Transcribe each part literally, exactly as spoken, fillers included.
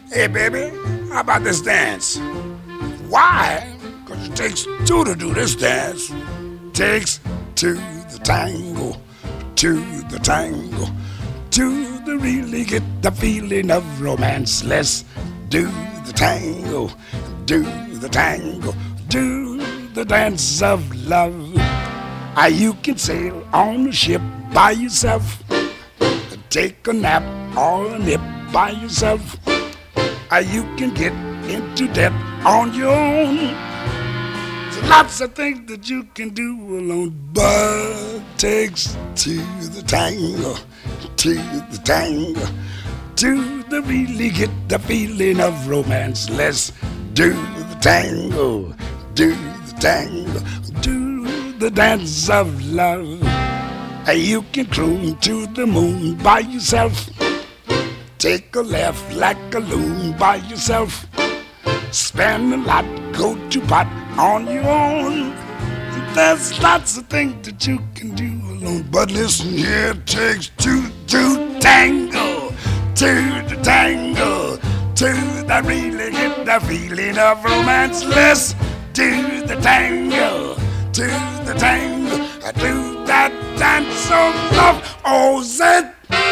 Hey, baby, how about this dance? Why? Because it takes two to do this dance. Takes two the tango, to the tango, to the really get the feeling of romance. Let's do the tango, do the tango, do the dance of love. Ah, you can sail on a ship by yourself, take a nap or a nip by yourself. Ah, you can get into debt on your own. There's lots of things that you can do alone, but takes to the tango, to the tango, to the really get the feeling of romance. Let's do the tango, do the tango, do the dance of love. You can croon to the moon by yourself, take a laugh like a loon by yourself, spend a lot, go to pot on your own. There's lots of things that you can do alone, but listen here, it takes two to tango, to the tango, to the really get the feeling of romance. Let's do the tango, to the tango, do that dance of love. Oh, Zed.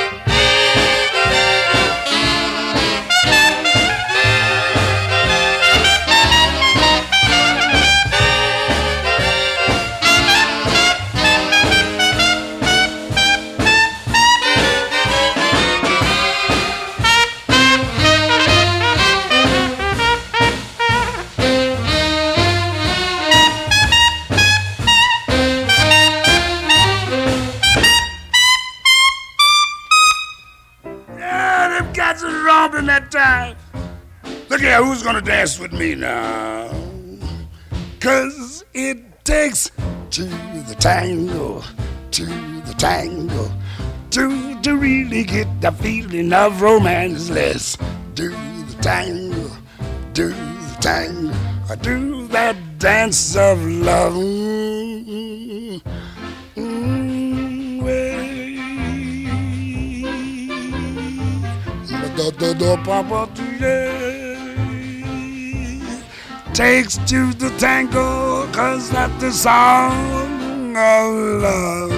Cats are romping that time. Look here, who's gonna dance with me now? Cause it takes to the tango, to the tango, to, to really get the feeling of romance. Let's do the tango, do the tango, do that dance of love. Mm, well, da da papa takes to the tango, cause that's the song of love.